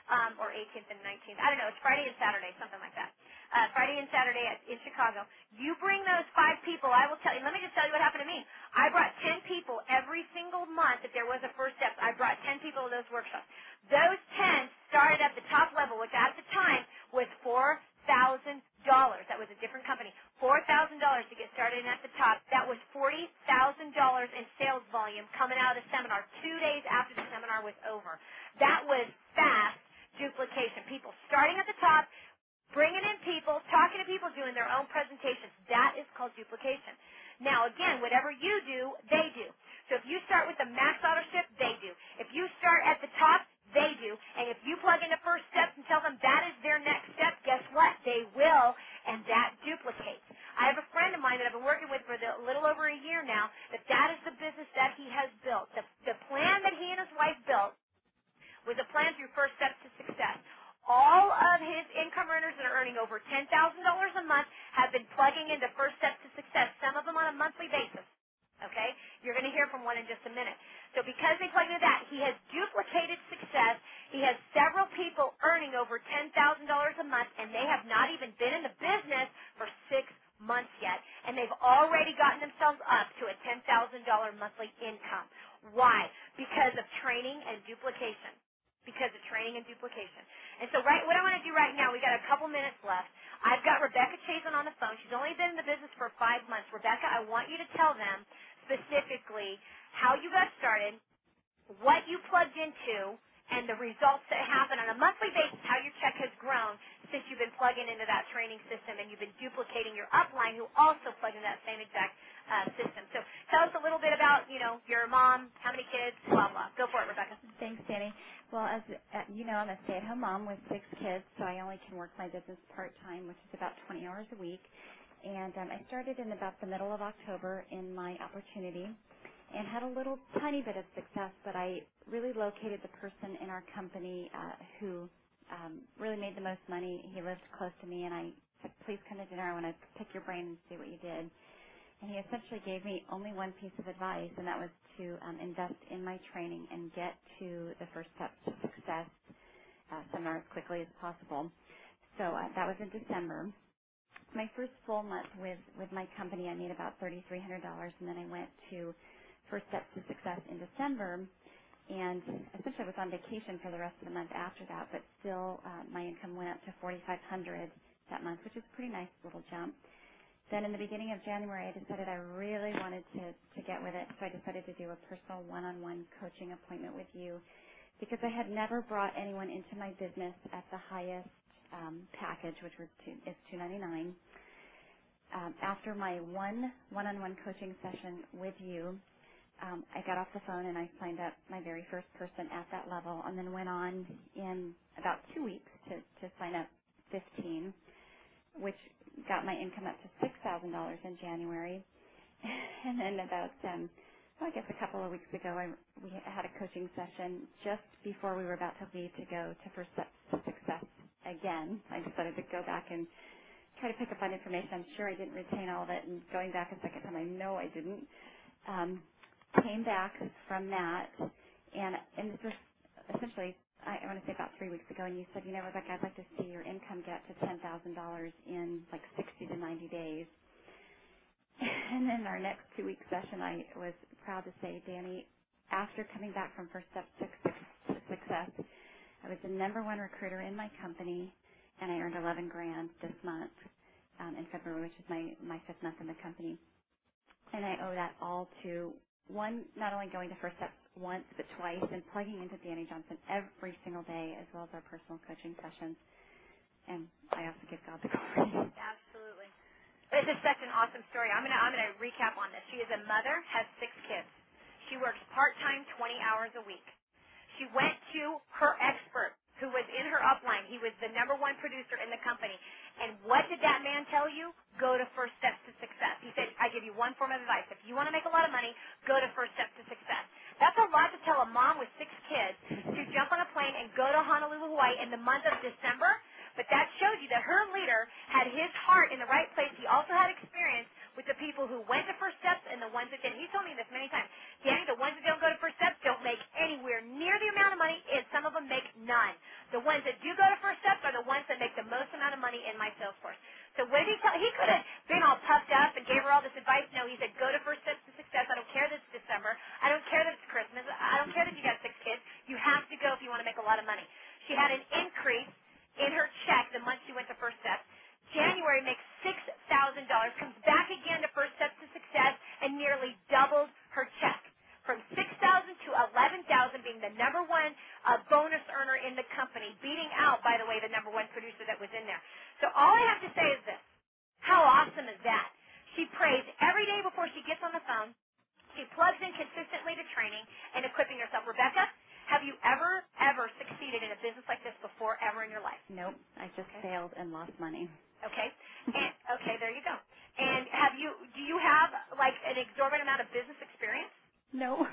or 18th and 19th. I don't know. It's Friday and Saturday, something like that. Friday and Saturday in Chicago. You bring those 5 people. I will tell you. Let me just tell you what happened to me. I brought 10 people every single month that there was a First Steps. I brought 10 people to those workshops. Those 10 started at the top level, which at the time was $4,000. That was a different company. $4,000 to get started at the top. That was $40,000 in sales volume coming out of the seminar 2 days after the seminar was over. That was fast duplication. People starting at the top, bringing in people, talking to people, doing their own presentations. That is called duplication. Now, again, whatever you do, they do. So if you start with the max authorship, they do. If you start at the top, they do. And if you plug into First Steps and tell them that is their next step, guess what? They will, and that duplicates. I have a friend of mine that I've been working with for a little over a year now, that is the business that he has built. The plan that he and his wife built was a plan through First Steps to Success. All of his income earners that are earning over $10,000 a month have been plugging into First Steps to Success, some of them on a monthly basis. Okay? You're going to hear from one in just a minute. So because they plug into that, he has duplicated success. He has several people earning over $10,000 a month, and they have not even been in the business for 6 months yet, and they've already gotten themselves up to a $10,000 monthly income. Why? Because of training and duplication. Because of training and duplication. And so what I want to do right now, we got a couple minutes left. I've got Rebecca Chazen on the phone. She's only been in the business for 5 months. Rebecca, I want you to tell them specifically how you got started, what you plugged into, and the results that happen on a monthly basis, how your check has grown since you've been plugging into that training system and you've been duplicating your upline who also plugged into that same exact system. So tell us a little bit about, your mom, how many kids, blah, blah. Go for it, Rebecca. Thanks, Danny. Well, as you know, I'm a stay-at-home mom with 6 kids, so I only can work my business part-time, which is about 20 hours a week. And I started in about the middle of October in my opportunity and had a little tiny bit of success, but I really located the person in our company who really made the most money. He lived close to me, and I said, please come to dinner. I want to pick your brain and see what you did. And he essentially gave me only one piece of advice, and that was to invest in my training and get to the First Steps to Success seminar as quickly as possible. So that was in December. My first full month with my company, I made about $3,300, and then I went to First Steps to Success in December, and essentially I was on vacation for the rest of the month after that, but still my income went up to $4,500 that month, which is a pretty nice little jump. Then in the beginning of January, I decided I really wanted to get with it, so I decided to do a personal one-on-one coaching appointment with you because I had never brought anyone into my business at the highest package, which is $299. After my one-on-one coaching session with you, I got off the phone and I signed up my very first person at that level, and then went on in about 2 weeks to sign up 15, which got my income up to $6,000 in January. And then about, I guess a couple of weeks ago, we had a coaching session just before we were about to leave to go to First Steps to Success again. I decided to go back and try to pick up on information. I'm sure I didn't retain all of it, and going back a second time, I know I didn't. Came back from that, and this was essentially, I want to say about 3 weeks ago, and you said, Rebecca, I'd like to see your income get to $10,000 in like 60 to 90 days. And then our next 2-week session, I was proud to say, Danny, after coming back from First Steps to Success, I was the #1 recruiter in my company, and I earned $11 grand this month in February, which is my 5th month in the company. And I owe that all to, one, not only going to First Steps once but twice and plugging into Danny Johnson every single day, as well as our personal coaching sessions. And I also give God the glory. Absolutely. This is such an awesome story. I'm gonna recap on this. She is a mother, has 6 kids. She works part-time, 20 hours a week. She went to her expert, who was in her upline. He was the #1 producer in the company. And what did that man tell you? Go to First Steps to Success. He said, I give you one form of advice. If you want to make a lot of money, go to First Steps to Success. That's a lot to tell a mom with 6 kids to jump on a plane and go to Honolulu, Hawaii in the month of December. But that shows you that her leader had his heart in the right place. He also had experience with the people who went to First Steps and the ones that didn't. He told me this many times. Danny, the ones that don't go to First Steps don't make anywhere near the amount of money, and some of them make none. The ones that do go to First Steps are the ones that make the most amount of money in my sales force. So what did he tell? He could have been all puffed up and gave her all this advice. No, he said, go to First Steps to Success. I don't care that it's December. I don't care that it's Christmas. I don't care that you got 6 kids. You have to go if you want to make a lot of money. She had an increase in her check the month she went to First Steps. January makes $6,000, comes back again to First Steps to Success, and nearly doubled her check. From $6,000 to $11,000, being the #1 bonus earner in the company, beating out, by the way, the #1 producer that was in there. So all I have to say is this. How awesome is that? She prays every day before she gets on the phone. She plugs in consistently to training and equipping herself. Rebecca, have you ever succeeded in a business like this before, ever in your life? Nope. I just failed and lost money. Okay. And okay, there you go. And do you have like an exorbitant amount of business experience? No.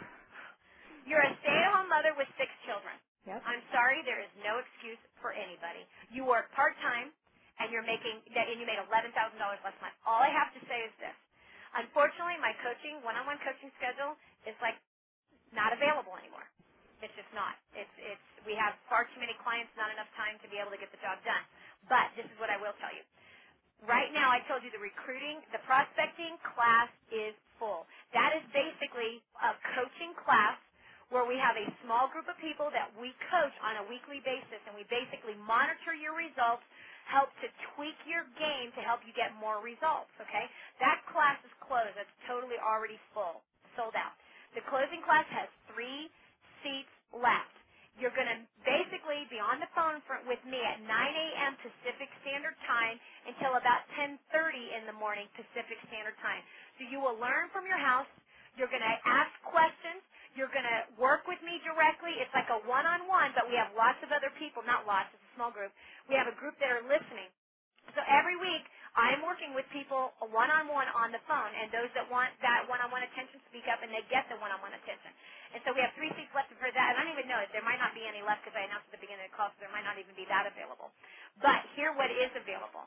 You're a stay-at-home mother with 6 children. Yep. I'm sorry, there is no excuse for anybody. You work part-time, and you made $11,000 last month. All I have to say is this. Unfortunately, my one-on-one coaching schedule is like not available anymore. It's just not. We have far too many clients, not enough time to be able to get the job done. But this is what I will tell you. Right now, I told you the prospecting class is full. That is basically a coaching class where we have a small group of people that we coach on a weekly basis, and we basically monitor your results, help to tweak your game to help you get more results, okay? That class is closed. That's totally already full, sold out. The closing class has 3 seats left. You're going to basically be on the phone with me at 9 a.m. Pacific Standard Time until about 10:30 in the morning Pacific Standard Time. So you will learn from your house. You're going to ask questions. You're going to work with me directly. It's like a one-on-one, but we have lots of other people. Not lots. It's a small group. We have a group that are listening. So every week I'm working with people one-on-one on the phone, and those that want that one-on-one attention speak up, and they get the one-on-one attention. And so we have 3 seats left for that. I don't even know. There might not be any left because I announced at the beginning of the call, so there might not even be that available. But here what is available.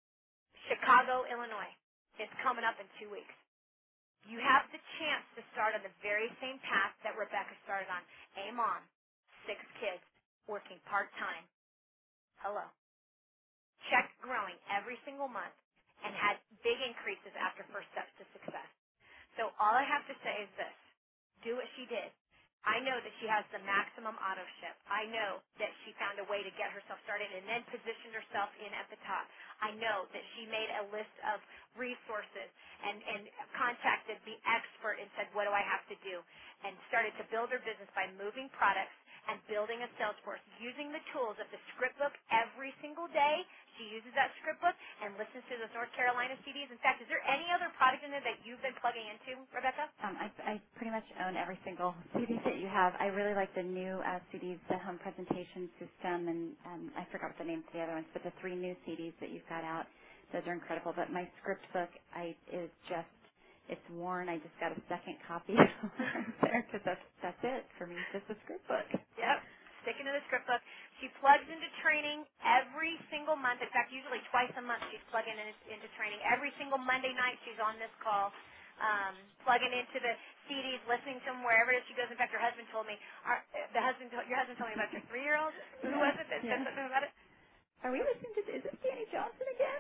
Chicago, Illinois. It's coming up in 2 weeks. You have the chance to start on the very same path that Rebecca started on. A mom, 6 kids, working part-time. Hello. Check growing every single month and had big increases after First Steps to Success. So all I have to say is this. Do what she did. I know that she has the maximum auto ship. I know that she found a way to get herself started and then positioned herself in at the top. I know that she made a list of resources and contacted the expert and said, what do I have to do? And started to build her business by moving products and building a sales force, using the tools of the script book every single day. She uses that script book and listens to those North Carolina CDs. In fact, is there any other product in there that you've been plugging into, Rebecca? I pretty much own every single CD that you have. I really like the new CDs, the home presentation system, and I forgot what the names of the other ones, but the 3 new CDs that you've got out, those are incredible. But my script book is just, it's worn. I just got a second copy there because that's it for me, just a script book. Yep, sticking to the script book. She plugs into training every single month. In fact, usually twice a month she's plugging into training. Every single Monday night she's on this call, plugging into the CDs, listening to them wherever it is she goes. In fact, your husband told me, your husband told me about your 3-year-old. Who was it that said something about it? Are we listening to, is this Danny Johnson again?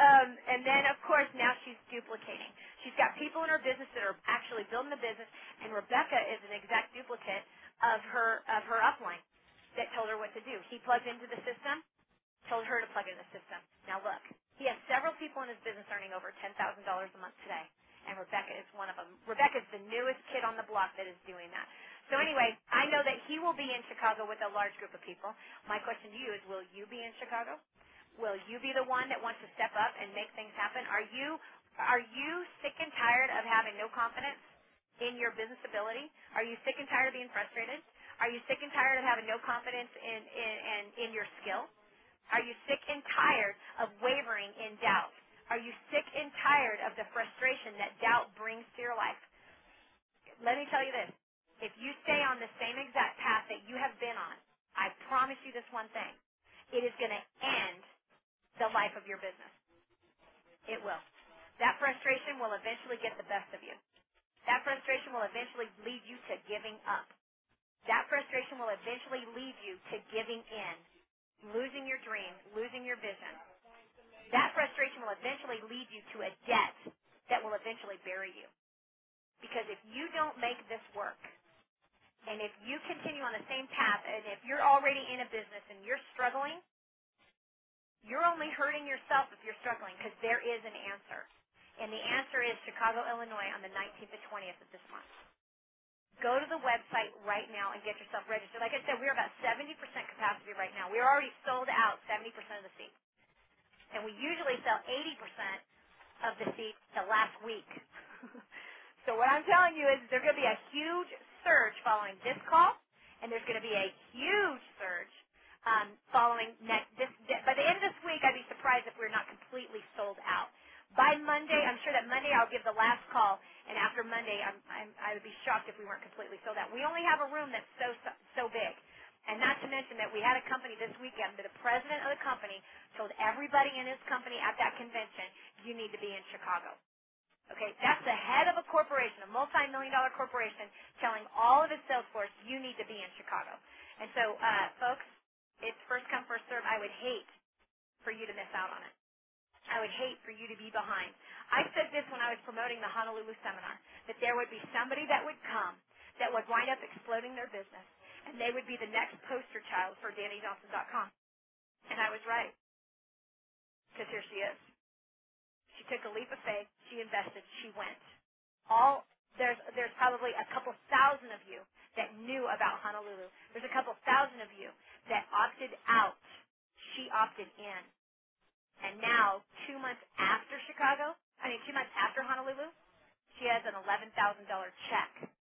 And then, of course, now she's duplicating. She's got people in her business that are actually building the business. And Rebecca is an exact duplicate of her upline that told her what to do. He plugged into the system, told her to plug into the system. Now look, he has several people in his business earning over $10,000 a month today, and Rebecca is one of them. Rebecca's the newest kid on the block that is doing that. So anyway, I know that he will be in Chicago with a large group of people. My question to you is, will you be in Chicago? Will you be the one that wants to step up and make things happen? Are you sick and tired of having no confidence in your business ability? Are you sick and tired of being frustrated? Are you sick and tired of having no confidence in your skill? Are you sick and tired of wavering in doubt? Are you sick and tired of the frustration that doubt brings to your life? Let me tell you this. If you stay on the same exact path that you have been on, I promise you this one thing. It is going to end the life of your business. It will. That frustration will eventually get the best of you. That frustration will eventually lead you to giving up. That frustration will eventually lead you to giving in, losing your dreams, losing your vision. That frustration will eventually lead you to a debt that will eventually bury you. Because if you don't make this work, and if you continue on the same path, and if you're already in a business and you're struggling, you're only hurting yourself if you're struggling, because there is an answer. And the answer is Chicago, Illinois on the 19th and 20th of this month. Go to the website right now and get yourself registered. Like I said, we're about 70% capacity right now. We're already sold out 70% of the seats. And we usually sell 80% of the seats the last week. So what I'm telling you is there's going to be a huge surge following this call, and there's going to be a huge surge following by the end of this week. I'd be surprised if we're not completely sold out. By Monday, I'm sure that Monday I'll give the last call, and after Monday I would be shocked if we weren't completely sold out. We only have a room that's so big, and not to mention that we had a company this weekend that the president of the company told everybody in his company at that convention, you need to be in Chicago. Okay, that's the head of a corporation, a multi-million-dollar corporation, telling all of his sales force, you need to be in Chicago. And so, folks, it's first come, first serve. I would hate for you to miss out on it. I would hate for you to be behind. I said this when I was promoting the Honolulu seminar, that there would be somebody that would come that would wind up exploding their business, and they would be the next poster child for DannyJohnson.com. And I was right, because here she is. She took a leap of faith. She invested. She went. There's probably a couple thousand of you that knew about Honolulu. There's a couple thousand of you that opted out. She opted in. And now, 2 months after Honolulu, she has an $11,000 check.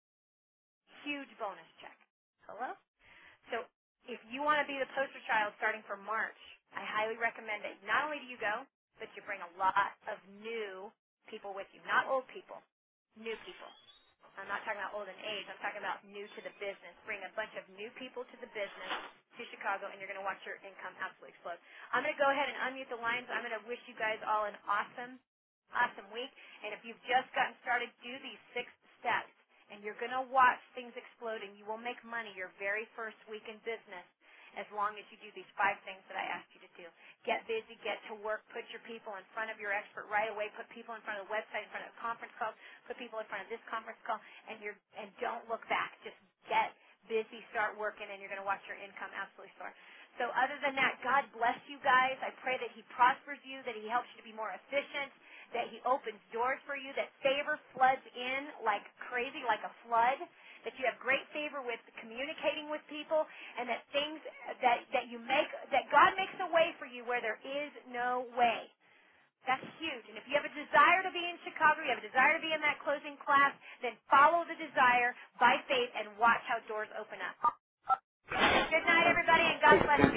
Huge bonus check. Hello? So if you want to be the poster child starting from March, I highly recommend it. Not only do you go, but you bring a lot of new people with you. Not old people, new people. I'm not talking about old in age. I'm talking about new to the business. Bring a bunch of new people to the business, to Chicago, and you're going to watch your income absolutely explode. I'm going to go ahead and unmute the lines. I'm going to wish you guys all an awesome week. And if you've just gotten started, do these 6 steps, and you're going to watch things explode, and you will make money your very first week in business as long as you do these 5 things that I asked you to do. Get busy, get to work, put your people in front of your expert right away, put people in front of the website, in front of conference calls, put people in front of this conference call, and don't look back. Just get busy, start working, and you're going to watch your income absolutely soar. So other than that, God bless you guys. I pray that He prospers you, that He helps you to be more efficient, that He opens doors for you, that favor floods in like crazy, like a flood, that you have great favor with communicating with people, and that things that God makes a way for you where there is no way. That's huge. And if you have a desire to be in Chicago, you have a desire to be in that closing class, then follow the desire by faith and watch how doors open up. Good night, everybody, and God bless you.